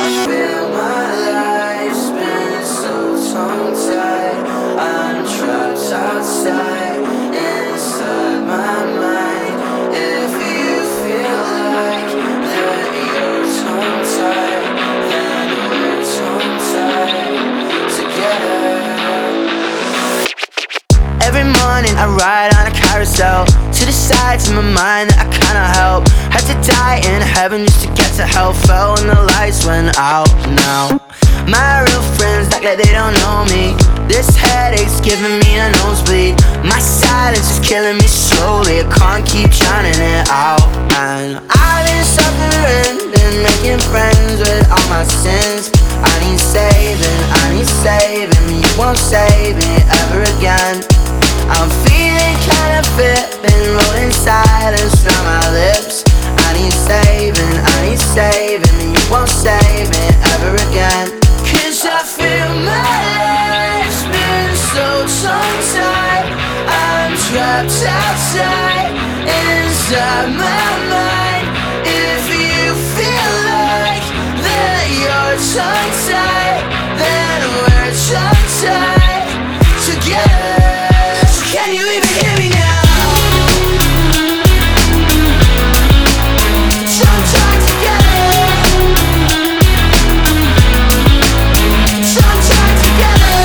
feel my life's been so tongue-tied. I'm trapped outside, inside my mind. If you feel like that you're tongue-tied, then we're tongue-tied together. Every morning I ride on a carousel to the sides of my mind that I cannot help. Had to die in heaven just to get to hell. Fell when the lights went out. Now my real friends act like they don't know me. This headache's giving me a nosebleed. My silence is killing me slowly. I can't keep drowning it out. And I've been suffering and making friends with all my sins. I need saving, I need saving. You won't save me ever again. I'm feeling kinda fit, been rolling silence from my lips. I need saving, I need saving. You won't save me ever again. Cause I feel my life's been so tongue-tied. I'm trapped outside, inside my mind. If you feel like that you're tongue-tied, then we're tongue-tied together. Can you even hear me now? Tongue-tied together. Tongue-tied together.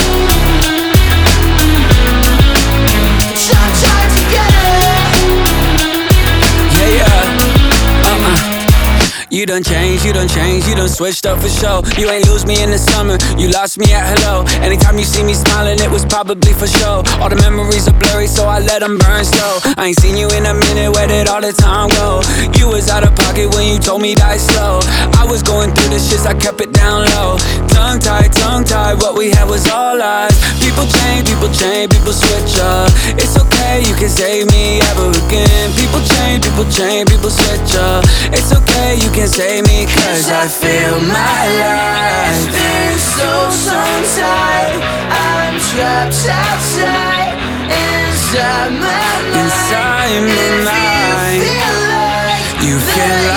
Tongue-tied together. Yeah. You done changed, you done changed, you done switched up for sure. You ain't lose me in the summer, you lost me at hello. Anytime you see me smiling, it was probably for show. All the memories are blurry, so I let them burn slow. I ain't seen you in a minute, where did all the time go? You was out of pocket when you told me die slow. I was going through the shits, I kept it down low. Tongue-tied, what we had was all lies. People change, people switch up. It's okay, you can save me ever again. People change, people switch up. It's okay, you can save me, cause I feel my life's been so tongue-tied. I'm trapped outside, inside my mind. inside my mind. You feel